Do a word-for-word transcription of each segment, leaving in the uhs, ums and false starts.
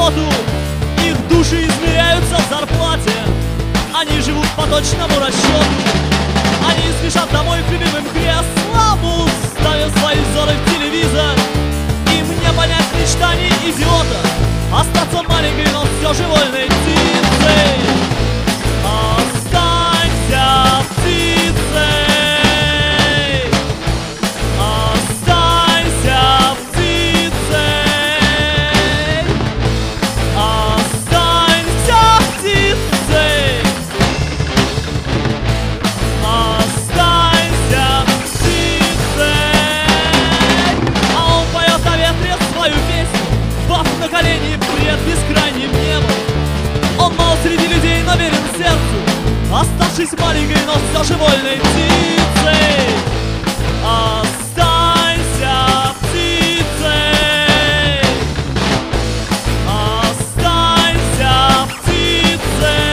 работу, их души измеряются в зарплате. Они живут по точному расчету, они спешат домой к любимым креслам, ставят свои взоры в телевизор. Им не понять мечтаний идиота, остаться маленькой, но все же вольной птицей. Останься птицей. На колени пред бескрайним небом. Он мал среди людей, но верен сердцу, оставшись маленькой, но все же вольной птицей. Останься птицей. Останься птицей.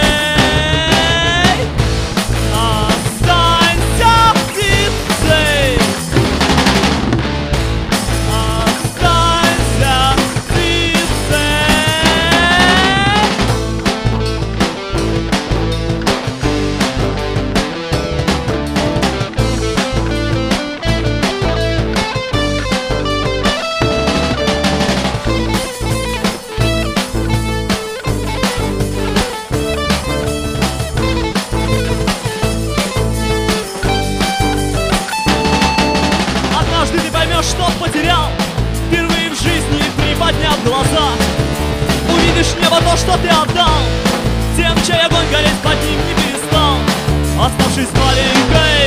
Останься птицей. Что потерял, впервые в жизни приподняв глаза, увидишь небо, то, что ты отдал тем, чей огонь гореть под ним не перестал, оставшись маленькой.